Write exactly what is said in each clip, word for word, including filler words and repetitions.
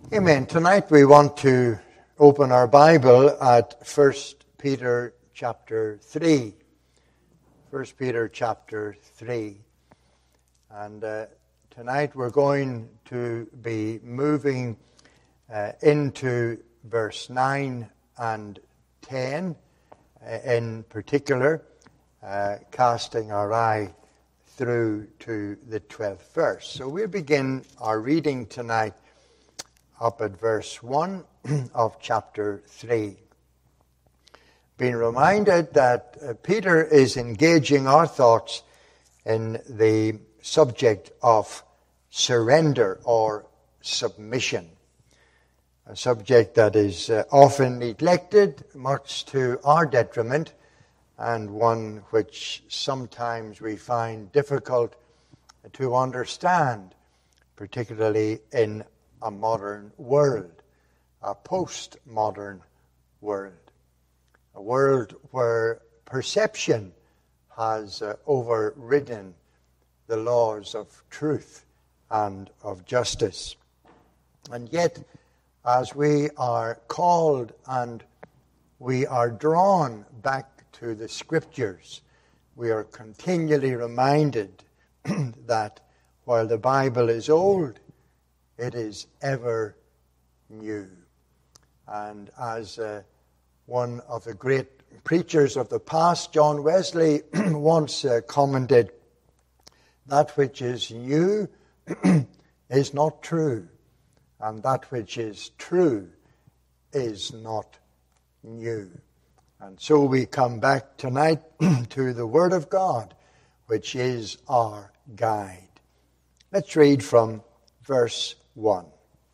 Amen. Tonight we want to open our Bible at First Peter chapter three. First Peter chapter three. And uh, tonight we're going to be moving uh, into verse nine and ten uh, in particular, uh, casting our eye through to the twelfth verse. So we'll begin our reading tonight up at verse one of chapter three. Being reminded that uh, Peter is engaging our thoughts in the subject of surrender or submission, a subject that is uh, often neglected, much to our detriment, and one which sometimes we find difficult to understand, particularly in a modern world, a postmodern world, a world where perception has uh, overridden the laws of truth and of justice. And yet, as we are called and we are drawn back to the Scriptures, we are continually reminded that while the Bible is old, it is ever new. And as uh, one of the great preachers of the past, John Wesley, once uh, commented, that which is new is not true, and that which is true is not new. And so we come back tonight to the Word of God, which is our guide. Let's read from verse one.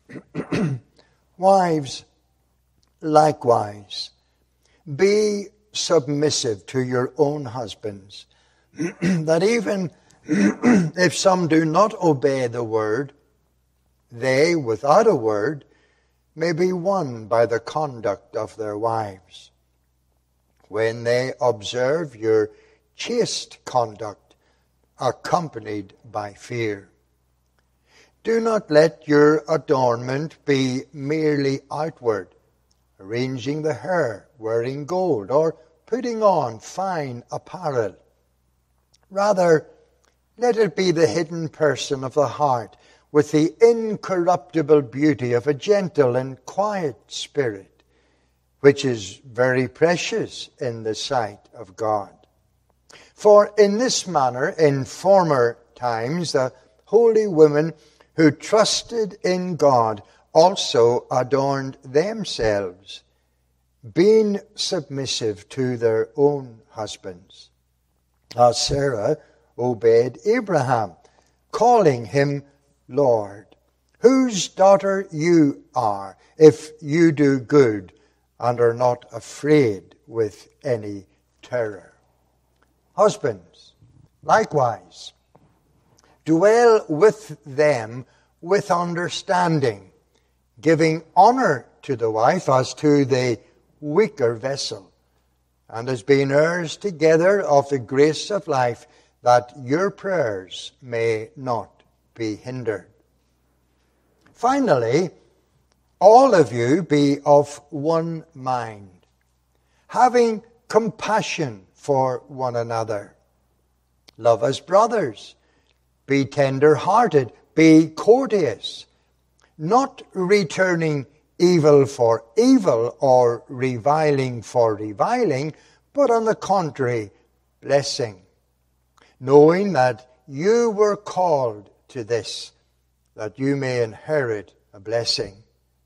Wives, likewise, be submissive to your own husbands, that even if some do not obey the word, they, without a word, may be won by the conduct of their wives, when they observe your chaste conduct, accompanied by fear. Do not let your adornment be merely outward, arranging the hair, wearing gold, or putting on fine apparel. Rather, let it be the hidden person of the heart, with the incorruptible beauty of a gentle and quiet spirit, which is very precious in the sight of God. For in this manner, in former times, the holy women who trusted in God also adorned themselves, being submissive to their own husbands. As Sarah obeyed Abraham, calling him Lord, whose daughter you are, if you do good and are not afraid with any terror. Husbands, likewise, dwell with them with understanding, giving honor to the wife as to the weaker vessel, and as being heirs together of the grace of life, that your prayers may not be hindered. Finally, all of you be of one mind, having compassion for one another. Love as brothers. Be tender-hearted, be courteous, not returning evil for evil or reviling for reviling, but on the contrary, blessing, knowing that you were called to this, that you may inherit a blessing.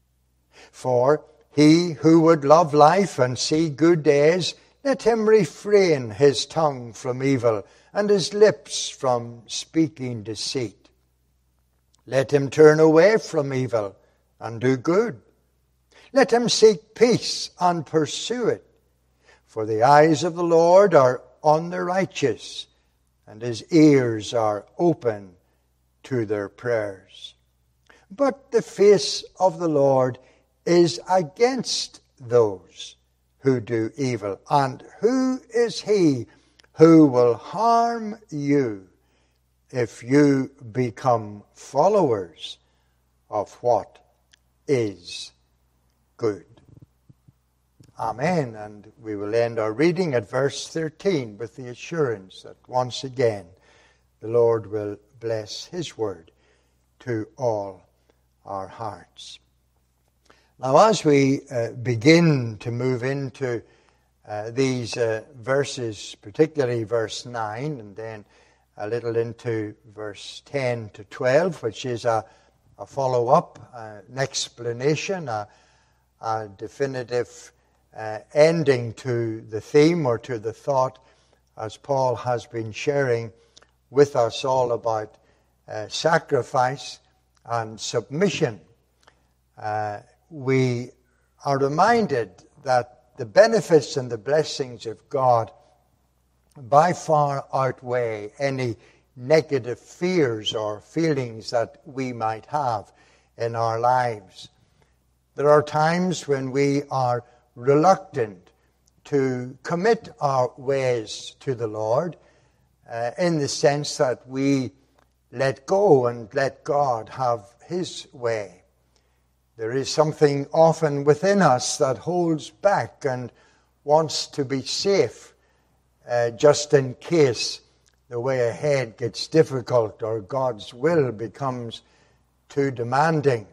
For he who would love life and see good days, let him refrain his tongue from evil, and his lips from speaking deceit. Let him turn away from evil and do good. Let him seek peace and pursue it. For the eyes of the Lord are on the righteous, and his ears are open to their prayers. But the face of the Lord is against those who do evil. And who is he who will harm you if you become followers of what is good. Amen. And we will end our reading at verse thirteen with the assurance that once again the Lord will bless his word to all our hearts. Now, as we uh, begin to move into uh, these uh, verses, particularly verse nine, and then a little into verse ten to twelve, which is a, a follow-up, uh, an explanation, a, a definitive uh, ending to the theme or to the thought, as Paul has been sharing with us all about uh, sacrifice and submission. Uh, we are reminded that the benefits and the blessings of God by far outweigh any negative fears or feelings that we might have in our lives. There are times when we are reluctant to commit our ways to the Lord, uh, in the sense that we let go and let God have his way. There is something often within us that holds back and wants to be safe, uh, just in case the way ahead gets difficult or God's will becomes too demanding.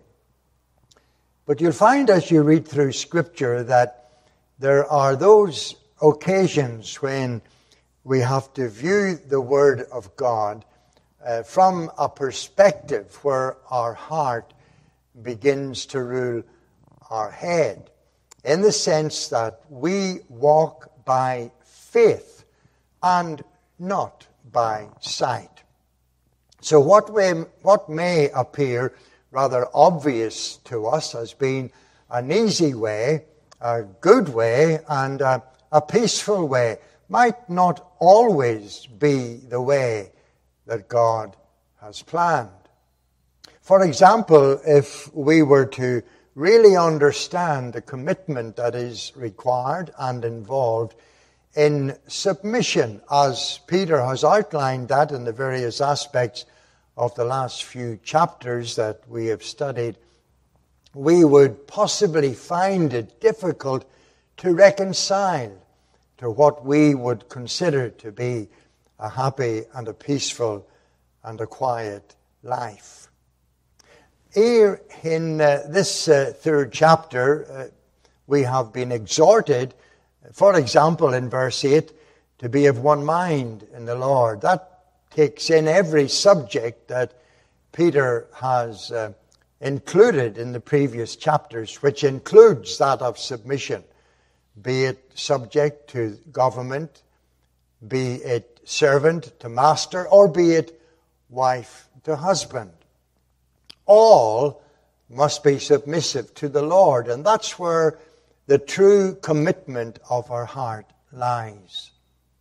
But you'll find as you read through Scripture that there are those occasions when we have to view the Word of God uh, from a perspective where our heart begins to rule our head, in the sense that we walk by faith and not by sight. So what may, what may appear rather obvious to us as being an easy way, a good way, and a, a peaceful way might not always be the way that God has planned. For example, if we were to really understand the commitment that is required and involved in submission, as Peter has outlined that in the various aspects of the last few chapters that we have studied, we would possibly find it difficult to reconcile to what we would consider to be a happy and a peaceful and a quiet life. Here in uh, this uh, third chapter, uh, we have been exhorted, for example, in verse eight, to be of one mind in the Lord. That takes in every subject that Peter has uh, included in the previous chapters, which includes that of submission, be it subject to government, be it servant to master, or be it wife to husband. All must be submissive to the Lord, and that's where the true commitment of our heart lies.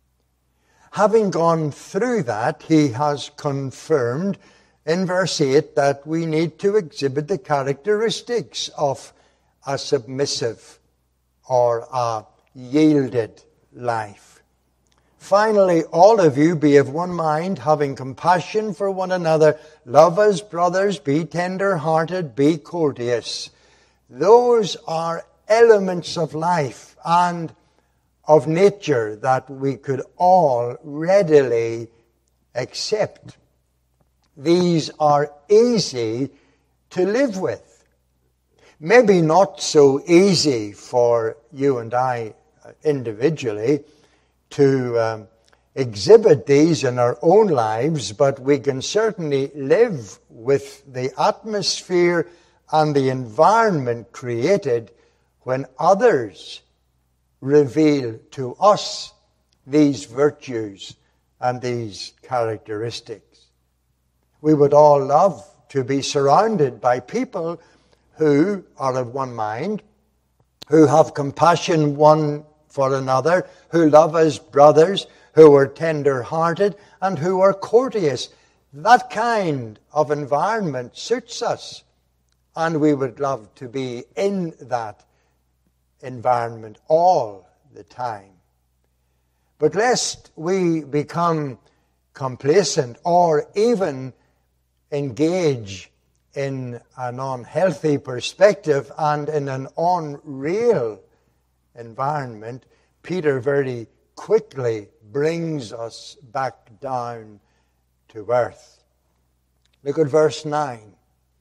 Having gone through that, he has confirmed in verse eight that we need to exhibit the characteristics of a submissive or a yielded life. Finally, all of you be of one mind, having compassion for one another, love as brothers, be tender-hearted, be courteous. Those are elements of life and of nature that we could all readily accept. These are easy to live with. Maybe not so easy for you and I individually to um, exhibit these in our own lives, but we can certainly live with the atmosphere and the environment created when others reveal to us these virtues and these characteristics. We would all love to be surrounded by people who are of one mind, who have compassion one for another, who love as brothers, who are tender-hearted, and who are courteous. That kind of environment suits us, and we would love to be in that environment all the time. But lest we become complacent or even engage in an unhealthy perspective and in an unreal environment, Peter very quickly brings us back down to earth. Look at verse nine.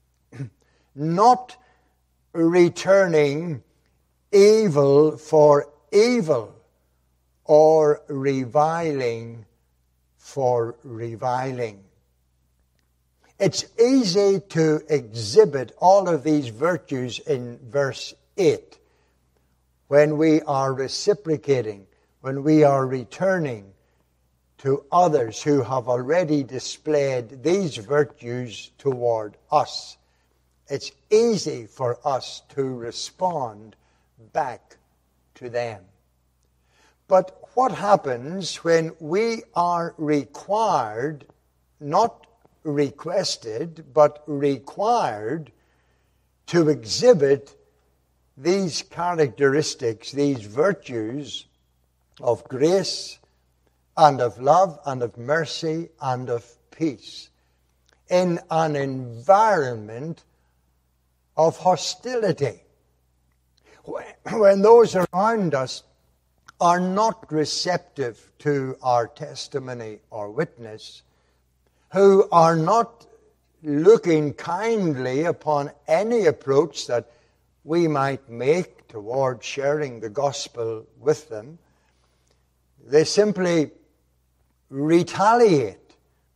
Not returning evil for evil, or reviling for reviling. It's easy to exhibit all of these virtues in verse eight when we are reciprocating, when we are returning to others who have already displayed these virtues toward us. It's easy for us to respond back to them. But what happens when we are required, not requested, but required to exhibit these characteristics, these virtues of grace and of love and of mercy and of peace in an environment of hostility? When those around us are not receptive to our testimony or witness, who are not looking kindly upon any approach that we might make toward sharing the gospel with them, they simply retaliate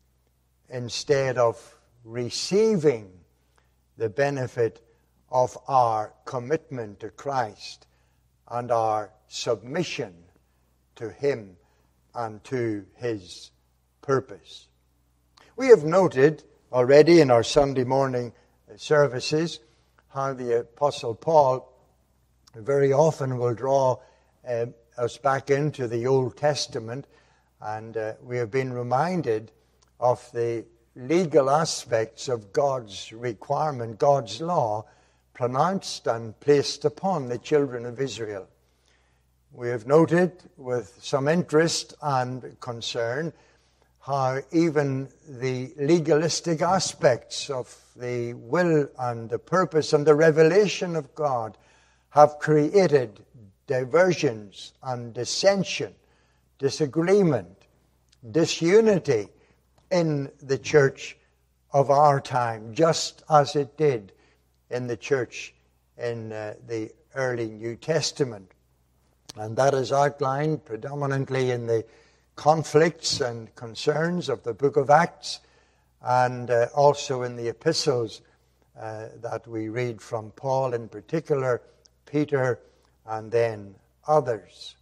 instead of receiving the benefit of our commitment to Christ and our submission to Him and to His purpose. We have noted already in our Sunday morning services how the Apostle Paul very often will draw uh, us back into the Old Testament, and uh, we have been reminded of the legal aspects of God's requirement, God's law, pronounced and placed upon the children of Israel. We have noted with some interest and concern how even the legalistic aspects of the will and the purpose and the revelation of God have created diversions and dissension, disagreement, disunity in the church of our time, just as it did in the church in uh, the early New Testament. And that is outlined predominantly in the conflicts and concerns of the book of Acts, and uh, also in the epistles uh, that we read from Paul in particular, Peter, and then others.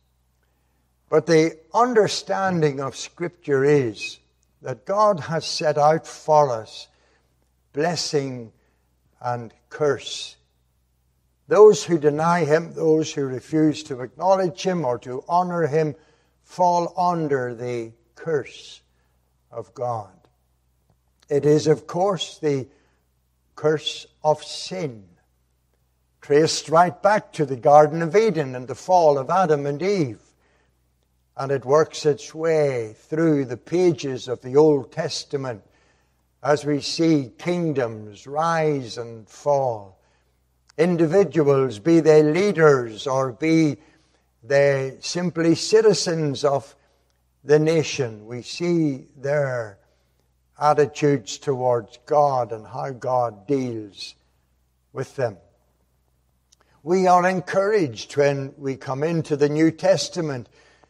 But the understanding of Scripture is that God has set out for us blessing and curse. Those who deny Him, those who refuse to acknowledge Him or to honor Him, fall under the curse of God. It is, of course, the curse of sin, traced right back to the Garden of Eden and the fall of Adam and Eve. And it works its way through the pages of the Old Testament as we see kingdoms rise and fall. Individuals, be they leaders or be they simply citizens of the nation, we see their attitudes towards God and how God deals with them. We are encouraged when we come into the New Testament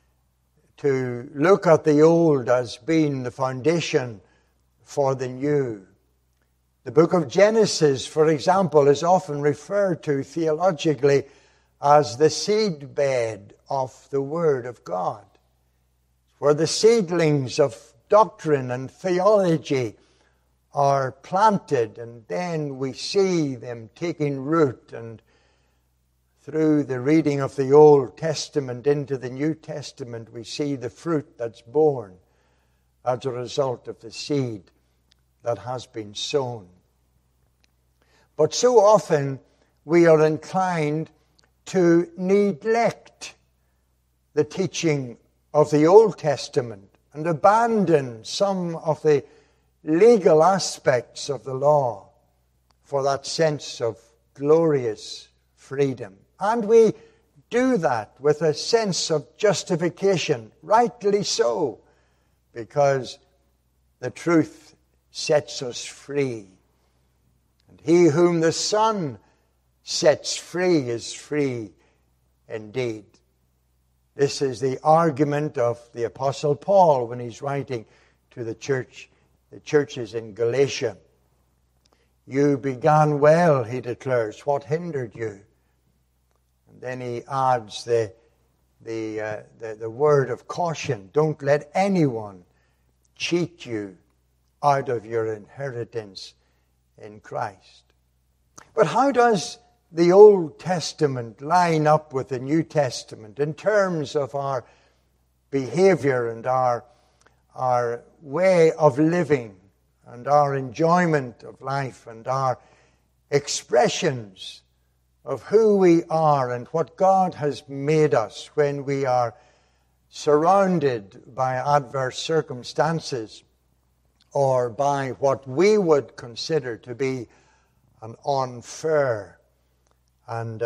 to look at the old as being the foundation for the new. The book of Genesis, for example, is often referred to theologically as the seedbed of the Word of God, where the seedlings of doctrine and theology are planted, and then we see them taking root, and through the reading of the Old Testament into the New Testament, we see the fruit that's born as a result of the seed that has been sown. But so often we are inclined to neglect the teaching of the Old Testament and abandon some of the legal aspects of the law for that sense of glorious freedom. And we do that with a sense of justification, rightly so, because the truth sets us free. And he whom the Son sets free is free indeed. This is the argument of the Apostle Paul when he's writing to the church, the churches in Galatia. You began well, he declares. What hindered you? And then he adds the, the, uh, the, the word of caution. Don't let anyone cheat you out of your inheritance in Christ. But how does the Old Testament line up with the New Testament in terms of our behavior and our, our way of living and our enjoyment of life and our expressions of who we are and what God has made us when we are surrounded by adverse circumstances or by what we would consider to be an unfair and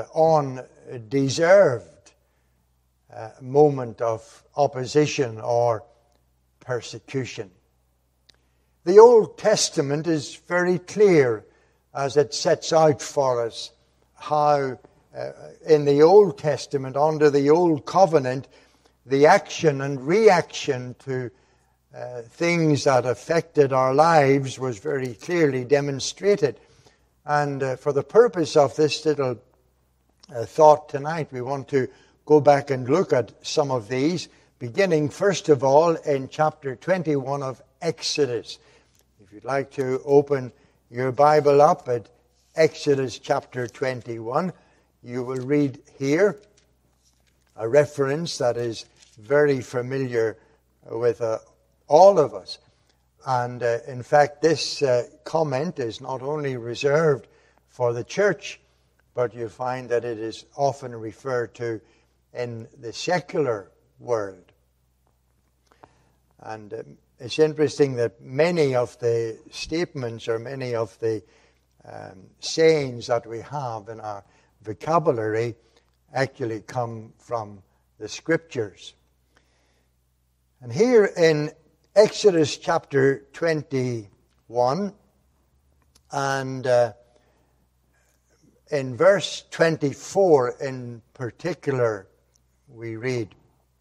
undeserved uh, moment of opposition or persecution. The Old Testament is very clear as it sets out for us how uh, in the Old Testament, under the Old Covenant, the action and reaction to uh, things that affected our lives was very clearly demonstrated. And uh, for the purpose of this little uh, thought tonight, we want to go back and look at some of these, beginning first of all in chapter twenty-one of Exodus. If you'd like to open your Bible up at Exodus chapter twenty-one, you will read here a reference that is very familiar with uh, all of us. And uh, in fact, this uh, comment is not only reserved for the church, but you find that it is often referred to in the secular world. And um, it's interesting that many of the statements or many of the um, sayings that we have in our vocabulary actually come from the Scriptures. And here in Exodus chapter twenty-one and uh, in verse twenty-four in particular, we read.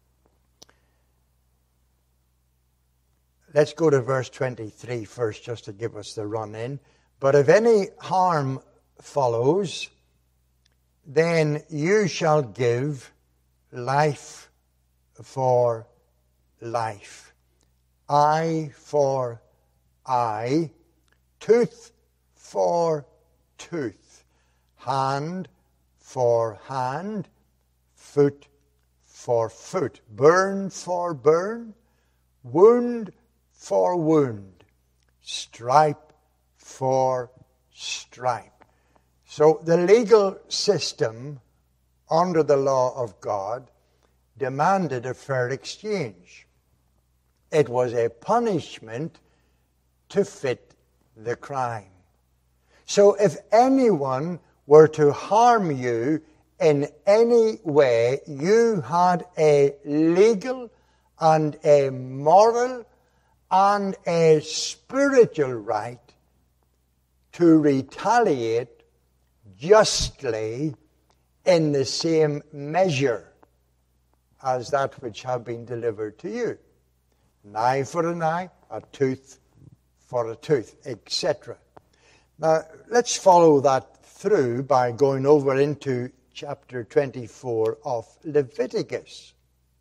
Let's go to verse twenty-three first, just to give us the run-in. But if any harm follows, then you shall give life for life, eye for eye, tooth for tooth, hand for hand, foot for foot, burn for burn, wound for wound, stripe for stripe. So the legal system under the law of God demanded a fair exchange. It was a punishment to fit the crime. So if anyone were to harm you in any way, you had a legal and a moral and a spiritual right to retaliate justly in the same measure as that which had been delivered to you. An eye for an eye, a tooth for a tooth, et cetera. Now, let's follow that through by going over into chapter twenty-four of Leviticus.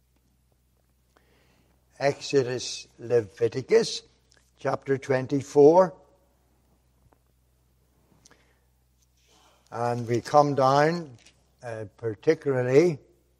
Exodus, Leviticus, chapter twenty-four. And we come down uh, particularly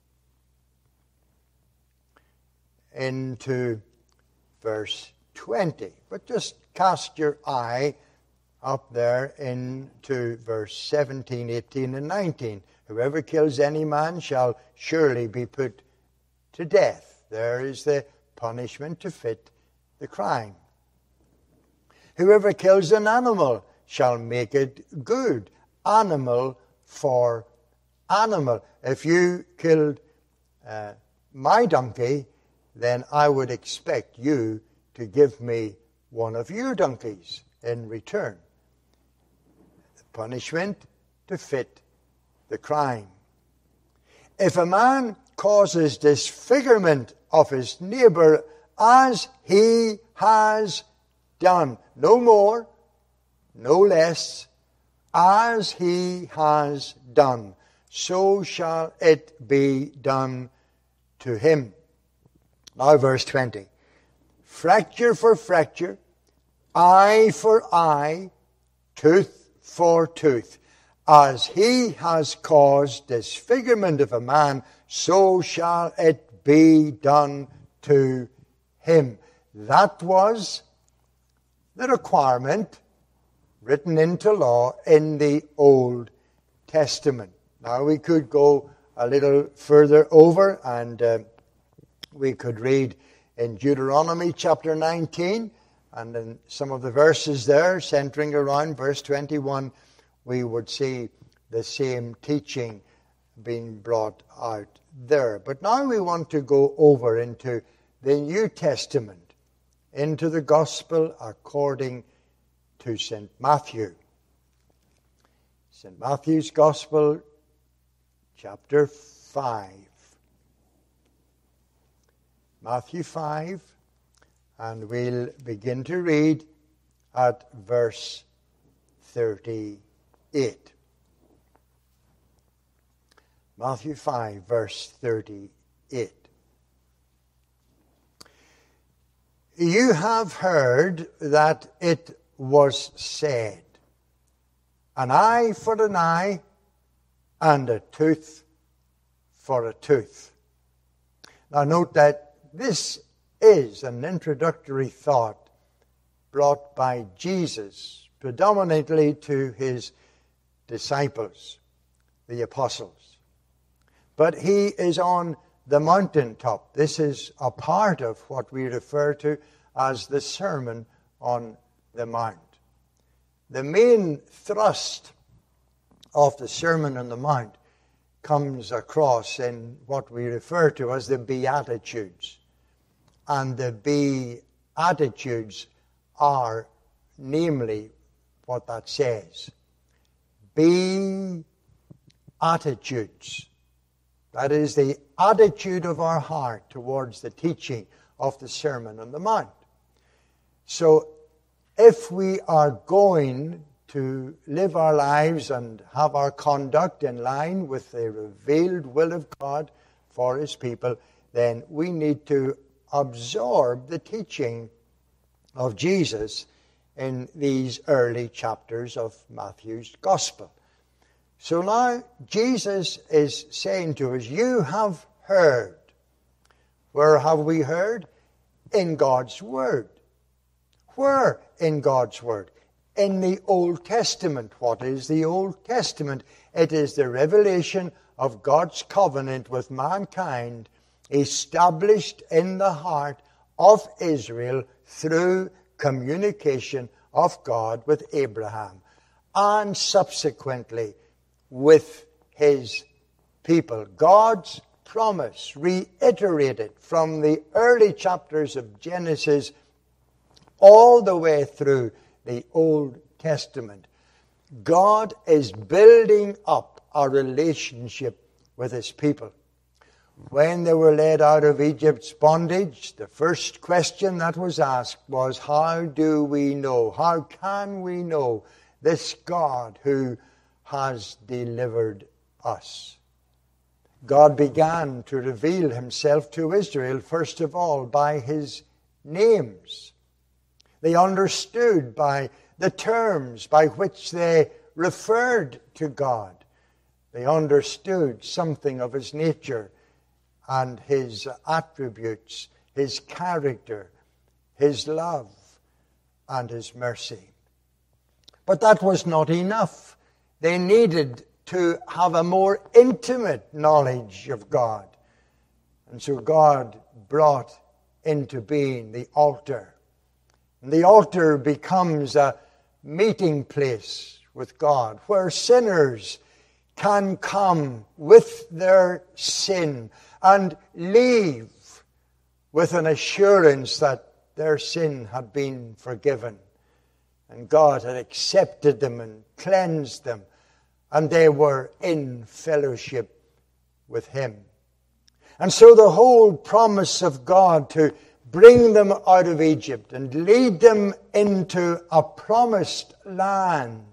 into verse twenty. But just cast your eye up there into verse seventeen, eighteen, and nineteen. Whoever kills any man shall surely be put to death. There is the punishment to fit the crime. Whoever kills an animal shall make it good. Animal for animal. If you killed uh, my donkey, then I would expect you to give me one of your donkeys in return. The punishment to fit the crime. If a man causes disfigurement of his neighbor as he has done, no more, no less, as he has done, so shall it be done to him. Now verse twenty. Fracture for fracture, eye for eye, tooth for tooth. As he has caused disfigurement of a man, so shall it be done to him. That was the requirement written into law in the Old Testament. Now we could go a little further over and uh, we could read in Deuteronomy chapter nineteen, and in some of the verses there centering around verse twenty-one, we would see the same teaching being brought out there. But now we want to go over into the New Testament, into the Gospel according to Saint Matthew. Saint Matthew's Gospel, chapter five. Matthew five, and we'll begin to read at verse thirty-eight. Matthew five, verse thirty-eight. You have heard that it was said, an eye for an eye, and a tooth for a tooth. Now note that this is an introductory thought brought by Jesus, predominantly to his disciples, the apostles. But he is on the mountaintop. This is a part of what we refer to as the Sermon on the Mount. The main thrust of the Sermon on the Mount comes across in what we refer to as the Beatitudes. And the Beatitudes are namely what that says. Beatitudes. That is the attitude of our heart towards the teaching of the Sermon on the Mount. So if we are going to live our lives and have our conduct in line with the revealed will of God for his people, then we need to absorb the teaching of Jesus in these early chapters of Matthew's Gospel. So now Jesus is saying to us, you have heard. Where have we heard? In God's Word. Where in God's Word? In the Old Testament. What is the Old Testament? It is the revelation of God's covenant with mankind, established in the heart of Israel through communication of God with Abraham, and subsequently with his people. God's promise reiterated from the early chapters of Genesis all the way through the Old Testament. God is building up a relationship with his people. When they were led out of Egypt's bondage, the first question that was asked was, how do we know, how can we know this God who has delivered us? God began to reveal himself to Israel, first of all, by his names. They understood by the terms by which they referred to God. They understood something of his nature and his attributes, his character, his love, and his mercy. But that was not enough. They needed to have a more intimate knowledge of God. And so God brought into being the altar. And the altar becomes a, meeting place with God, where sinners can come with their sin and leave with an assurance that their sin had been forgiven and God had accepted them and cleansed them, and they were in fellowship with Him. And so the whole promise of God to bring them out of Egypt and lead them into a promised land,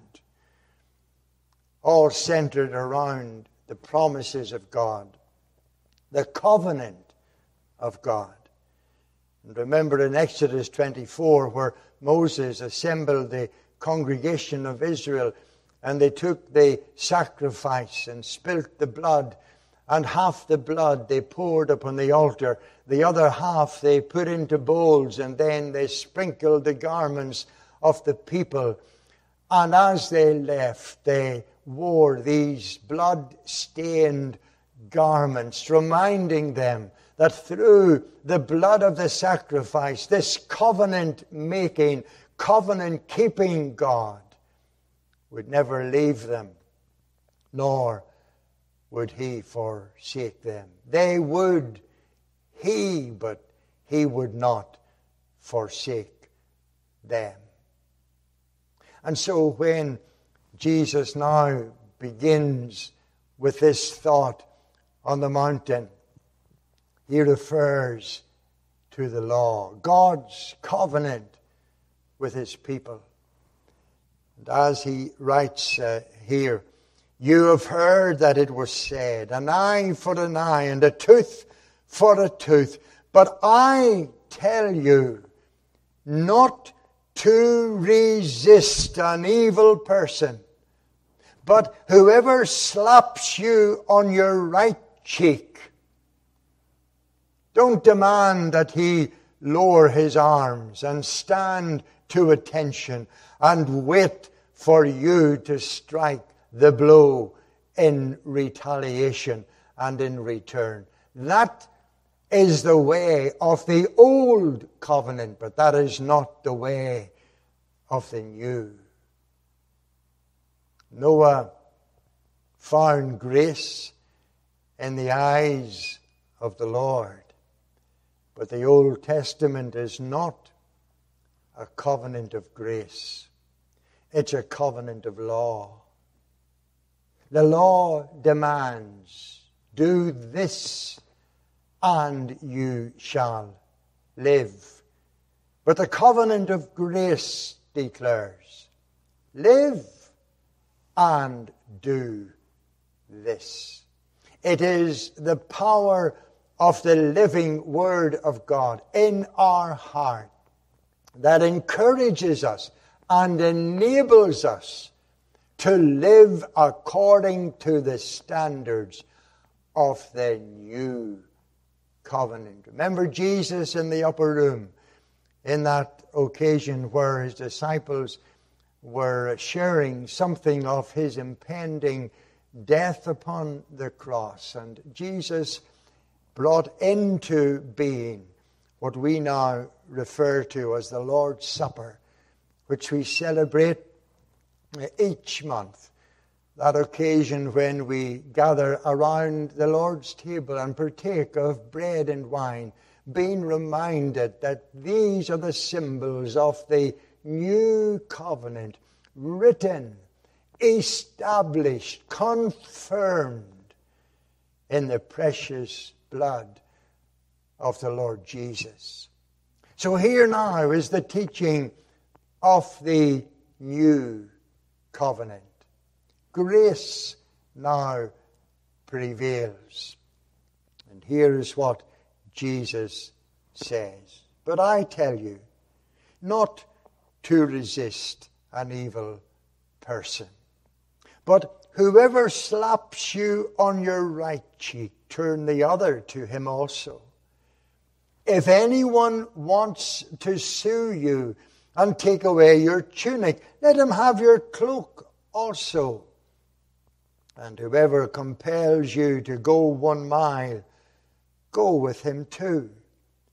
all centered around the promises of God, the covenant of God. And remember in Exodus twenty-four, where Moses assembled the congregation of Israel, and they took the sacrifice and spilt the blood, and half the blood they poured upon the altar, the other half they put into bowls, and then they sprinkled the garments of the people. And as they left, they wore these blood-stained garments, reminding them that through the blood of the sacrifice, this covenant-making, covenant-keeping God would never leave them, nor would He forsake them. They would, He, but He would not forsake them. And so when Jesus now begins with this thought on the mountain, He refers to the law, God's covenant with His people. And as He writes uh, here, you have heard that it was said, an eye for an eye and a tooth for a tooth. But I tell you not to resist an evil person. But whoever slaps you on your right cheek, don't demand that he lower his arms and stand to attention and wait for you to strike the blow in retaliation and in return. That is the way of the old covenant, but that is not the way of the new. Noah found grace in the eyes of the Lord, but the Old Testament is not a covenant of grace. It's a covenant of law. The law demands, do this and you shall live. But the covenant of grace declares, live and do this. It is the power of the living Word of God in our heart that encourages us and enables us to live according to the standards of the new covenant. Remember Jesus in the upper room, in that occasion where His disciples were sharing something of His impending death upon the cross. And Jesus brought into being what we now refer to as the Lord's Supper, which we celebrate each month. That occasion when we gather around the Lord's table and partake of bread and wine, being reminded that these are the symbols of the new covenant, written, established, confirmed in the precious blood of the Lord Jesus. So here now is the teaching of the new covenant. Grace now prevails. And here is what Jesus says. But I tell you, not to resist an evil person. But whoever slaps you on your right cheek, turn the other to him also. If anyone wants to sue you and take away your tunic, let him have your cloak also. And whoever compels you to go one mile, go with him too.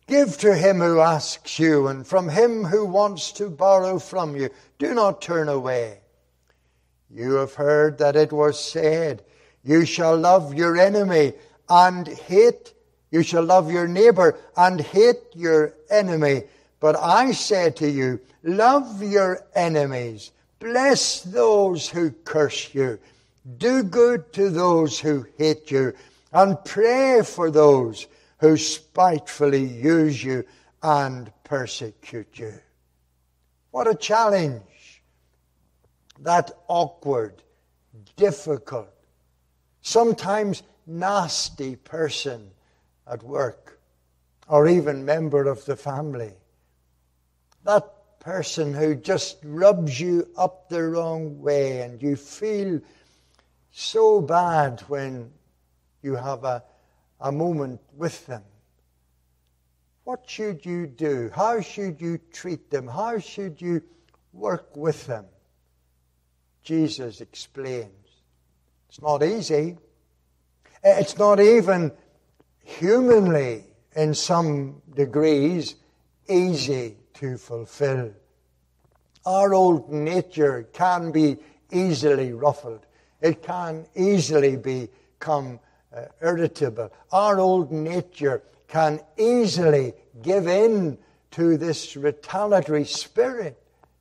Give to him who asks you, and from him who wants to borrow from you. Do not turn away. You have heard that it was said, you shall love your enemy and hate, you shall love your neighbor and hate your enemy. But I say to you, love your enemies, bless those who curse you, do good to those who hate you, and pray for those who spitefully use you and persecute you. What a challenge. That awkward, difficult, sometimes nasty person at work, or even member of the family. That person who just rubs you up the wrong way, and you feel so bad when you have a a moment with them. What should you do? How should you treat them? How should you work with them? Jesus explains. It's not easy. It's not even humanly, in some degrees, easy to fulfill. Our old nature can be easily ruffled. It can easily become Uh, irritable. Our old nature can easily give in to this retaliatory spirit.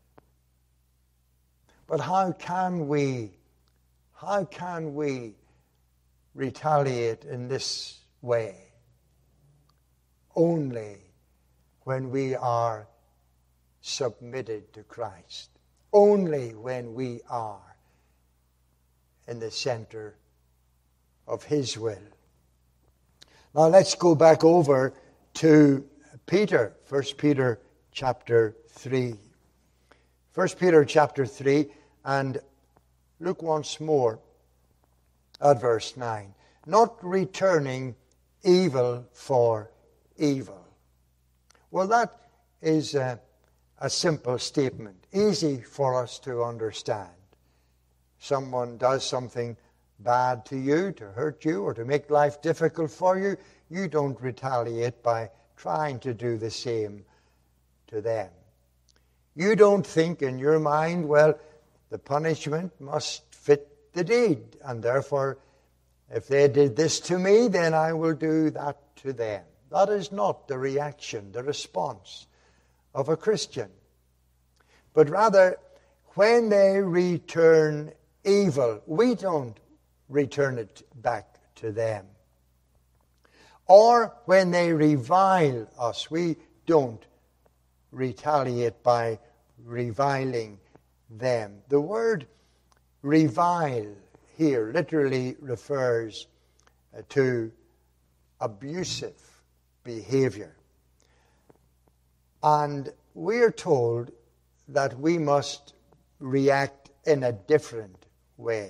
But how can we, how can we retaliate in this way? Only when we are submitted to Christ. Only when we are in the center of his will. Now let's go back over to Peter, First Peter chapter three. First Peter chapter three, and look once more at verse nine. Not returning evil for evil. Well, that is a, a simple statement, easy for us to understand. Someone does something bad to you, to hurt you, or to make life difficult for you, you don't retaliate by trying to do the same to them. You don't think in your mind, well, the punishment must fit the deed, and therefore, if they did this to me, then I will do that to them. That is not the reaction, the response of a Christian. But rather, when they return evil, we don't return it back to them. Or when they revile us, we don't retaliate by reviling them. The word revile here literally refers to abusive behavior. And we are told that we must react in a different way.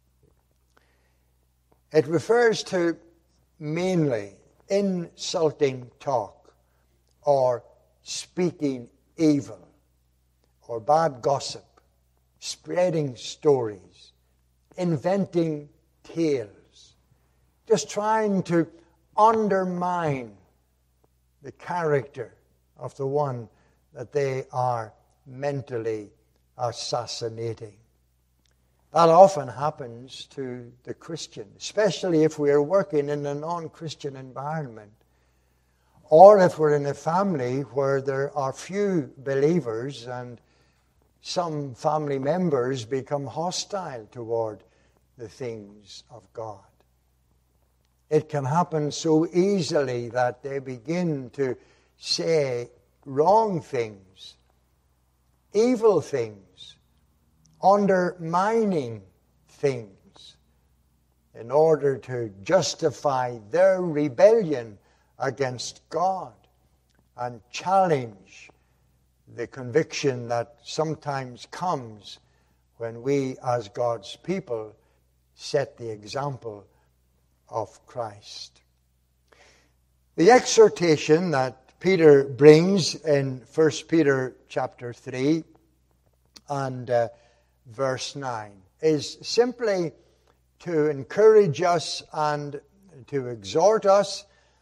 It refers to mainly insulting talk or speaking evil or bad gossip, spreading stories, inventing tales, just trying to undermine the character of the one that they are mentally assassinating. That often happens to the Christian, especially if we are working in a non-Christian environment, or if we're in a family where there are few believers and some family members become hostile toward the things of God. It can happen so easily that they begin to say wrong things, evil things, undermining things in order to justify their rebellion against God and challenge the conviction that sometimes comes when we as God's people set the example of Christ. The exhortation that Peter brings in First Peter chapter three and uh, verse nine is simply to encourage us and to exhort us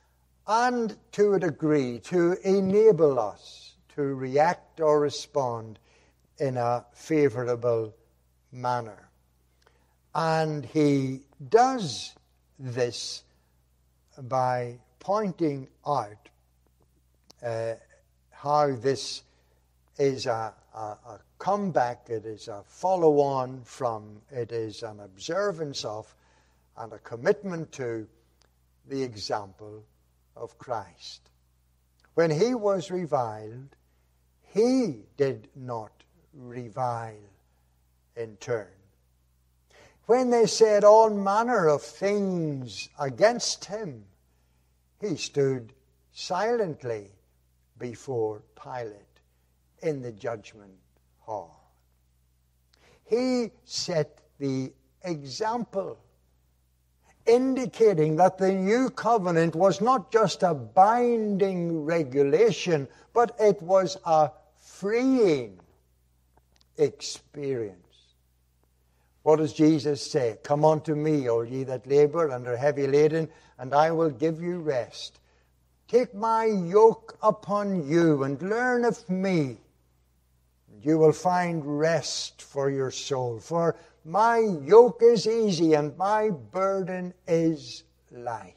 and to a degree to enable us to react or respond in a favorable manner. And he does this by pointing out uh, how this is a, a, a comeback, it is a follow-on from, it is an observance of, and a commitment to the example of Christ. When he was reviled, he did not revile in turn. When they said all manner of things against him, he stood silently before Pilate in the judgment hall. He set the example, indicating that the new covenant was not just a binding regulation, but it was a freeing experience. What does Jesus say? Come unto me, all ye that labor and are heavy laden, and I will give you rest. Take my yoke upon you and learn of me, and you will find rest for your soul. For my yoke is easy and my burden is light.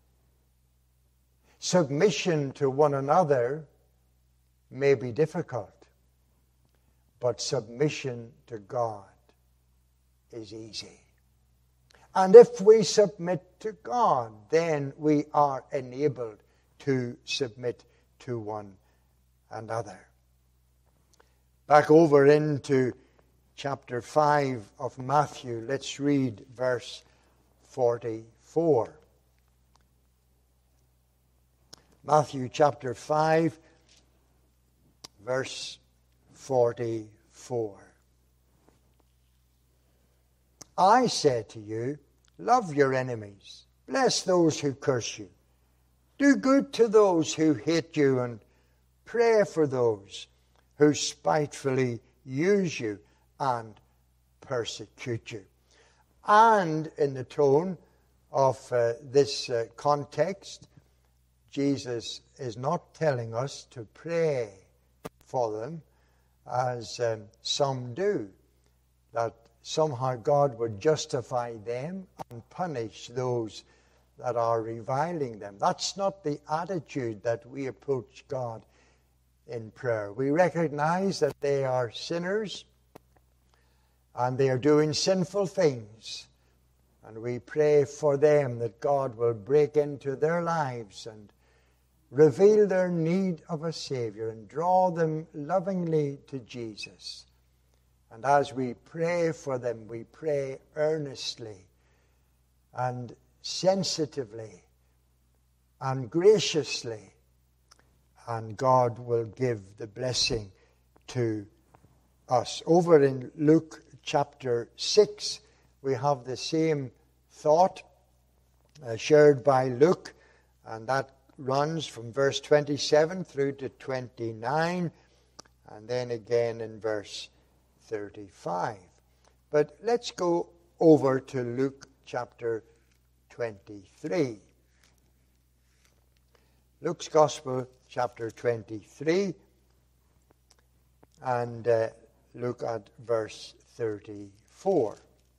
Submission to one another may be difficult, but submission to God is easy. And if we submit to God, then we are enabled to submit to one another. Back over into chapter five of Matthew, let's read verse forty-four. Matthew chapter five, verse forty-four. I say to you, love your enemies, bless those who curse you, do good to those who hate you, and pray for those who spitefully use you and persecute you. And in the tone of uh, this uh, context, Jesus is not telling us to pray for them as um, some do, that somehow God would justify them and punish those that are reviling them. That's not the attitude that we approach God in prayer. We recognize that they are sinners and they are doing sinful things. And we pray for them that God will break into their lives and reveal their need of a Savior and draw them lovingly to Jesus. And as we pray for them, we pray earnestly and sensitively and graciously. And God will give the blessing to us. Over in Luke chapter six, we have the same thought uh, shared by Luke, and that runs from verse twenty-seven through to twenty-nine, and then again in verse thirty-five. But let's go over to Luke chapter twenty-three. Luke's Gospel, chapter twenty-three, and uh, look at verse thirty-four.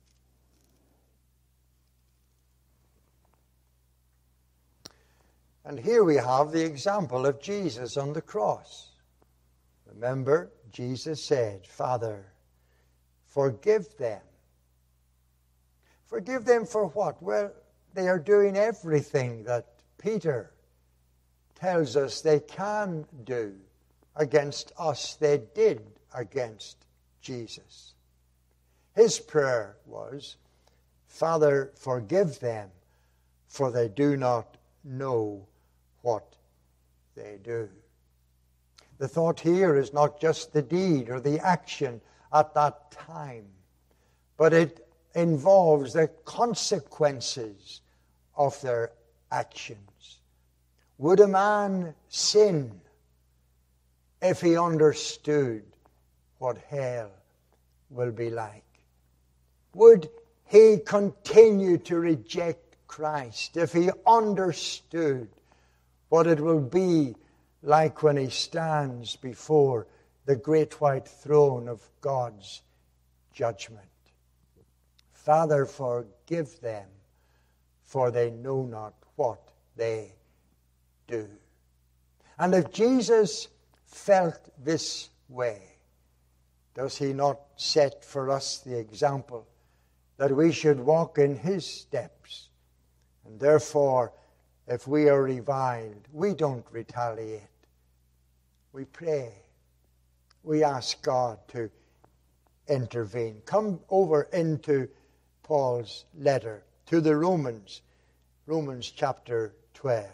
And here we have the example of Jesus on the cross. Remember, Jesus said, Father, forgive them. Forgive them for what? Well, they are doing everything that Peter tells us they can do against us. They did against Jesus. His prayer was, Father, forgive them, for they do not know what they do. The thought here is not just the deed or the action at that time, but it involves the consequences of their actions. Would a man sin if he understood what hell will be like? Would he continue to reject Christ if he understood what it will be like when he stands before the great white throne of God's judgment. Father, forgive them, for they know not what they do. And if Jesus felt this way, does he not set for us the example that we should walk in his steps? And therefore, if we are reviled, we don't retaliate. We pray. We ask God to intervene. Come over into Paul's letter to the Romans, Romans chapter twelve.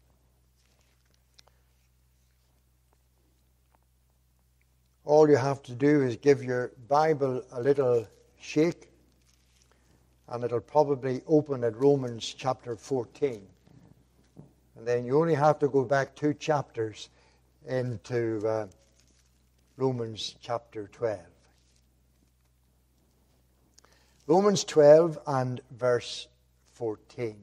All you have to do is give your Bible a little shake, and it'll probably open at Romans chapter fourteen. And then you only have to go back two chapters into uh, Romans chapter twelve. Romans twelve and verse fourteen.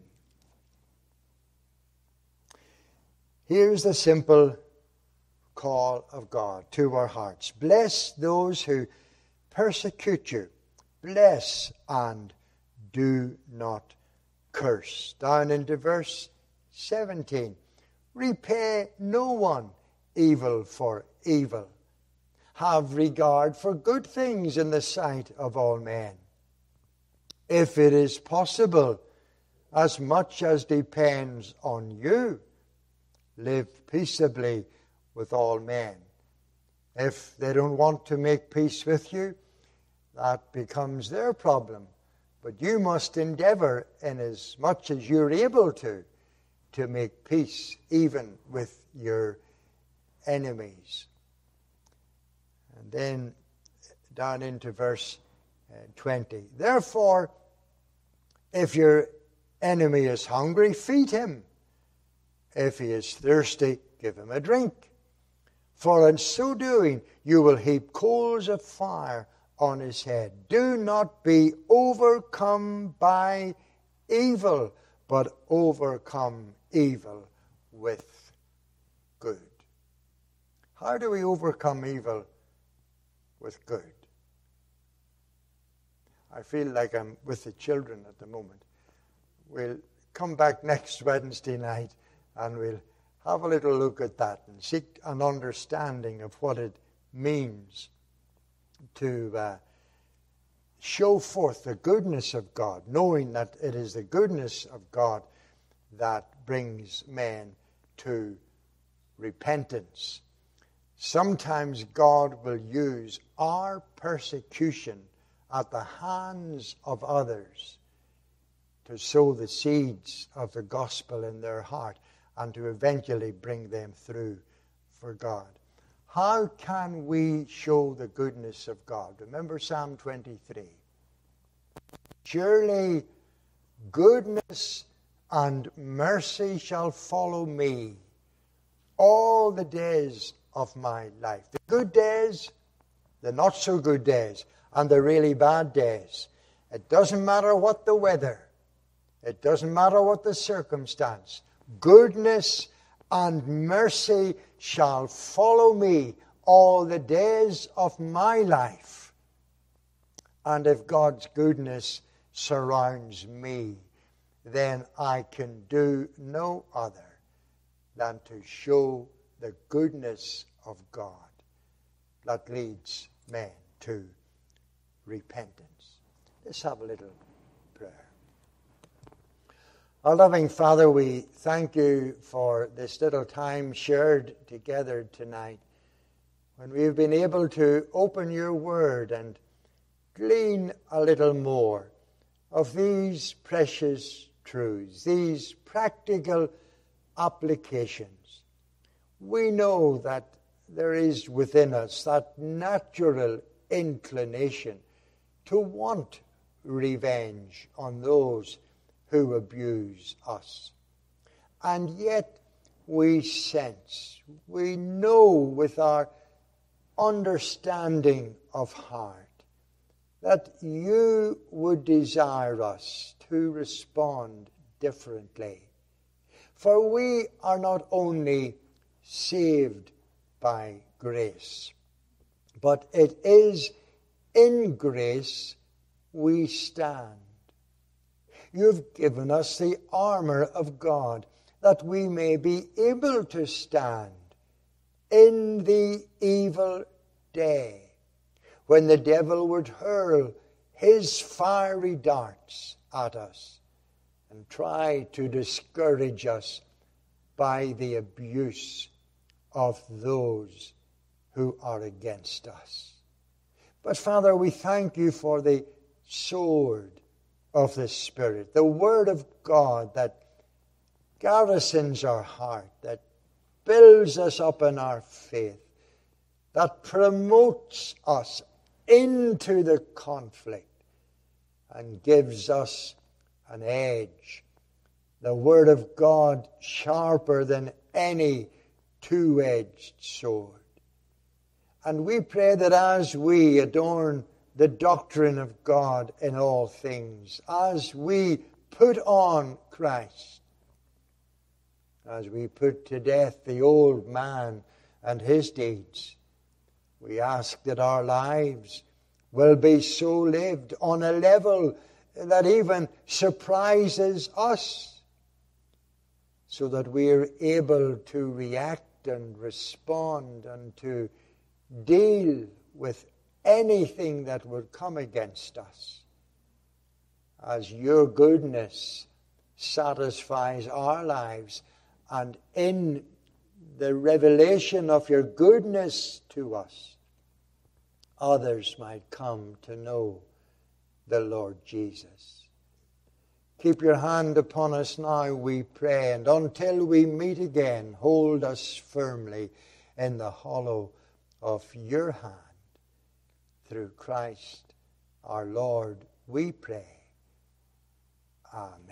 Here's the simple call of God to our hearts. Bless those who persecute you. Bless and do not curse. Down into verse seventeen. Repay no one evil for evil. Have regard for good things in the sight of all men. If it is possible, as much as depends on you, live peaceably with all men. If they don't want to make peace with you, that becomes their problem. But you must endeavor, in as much as you're able to, to make peace even with your enemies. And then down into verse twenty. Therefore, if your enemy is hungry, feed him. If he is thirsty, give him a drink. For in so doing, you will heap coals of fire on his head. Do not be overcome by evil, but overcome evil with good. How do we overcome evil with good? I feel like I'm with the children at the moment. We'll come back next Wednesday night and we'll have a little look at that and seek an understanding of what it means to uh, show forth the goodness of God, knowing that it is the goodness of God that brings men to repentance. Sometimes God will use our persecution at the hands of others to sow the seeds of the gospel in their heart and to eventually bring them through for God. How can we show the goodness of God? Remember Psalm twenty-three. Surely goodness and mercy shall follow me all the days of my life. The good days, the not so good days, and the really bad days. It doesn't matter what the weather. It doesn't matter what the circumstance. Goodness and mercy shall follow me all the days of my life. And if God's goodness surrounds me, then I can do no other than to show the goodness of God that leads men to repentance. Let's have a little prayer. Our loving Father, we thank you for this little time shared together tonight when we've been able to open your word and glean a little more of these precious truths, these practical applications. We know that there is within us that natural inclination to want revenge on those who abuse us. And yet we sense, we know with our understanding of heart that you would desire us to respond differently. For we are not only saved by grace, but it is in grace we stand. You've given us the armor of God, that we may be able to stand in the evil day, when the devil would hurl his fiery darts at us and try to discourage us by the abuse of those who are against us. But Father, we thank you for the sword of the Spirit, the Word of God that garrisons our heart, that builds us up in our faith, that promotes us into the conflict and gives us an edge. The Word of God sharper than any two-edged sword. And we pray that as we adorn the doctrine of God in all things, as we put on Christ, as we put to death the old man and his deeds, we ask that our lives will be so lived on a level that even surprises us, so that we are able to react and respond and to deal with anything that would come against us, as your goodness satisfies our lives, and in the revelation of your goodness to us, others might come to know the Lord Jesus. Keep your hand upon us now, we pray, and until we meet again, hold us firmly in the hollow of your hand. Through Christ our Lord, we pray. Amen.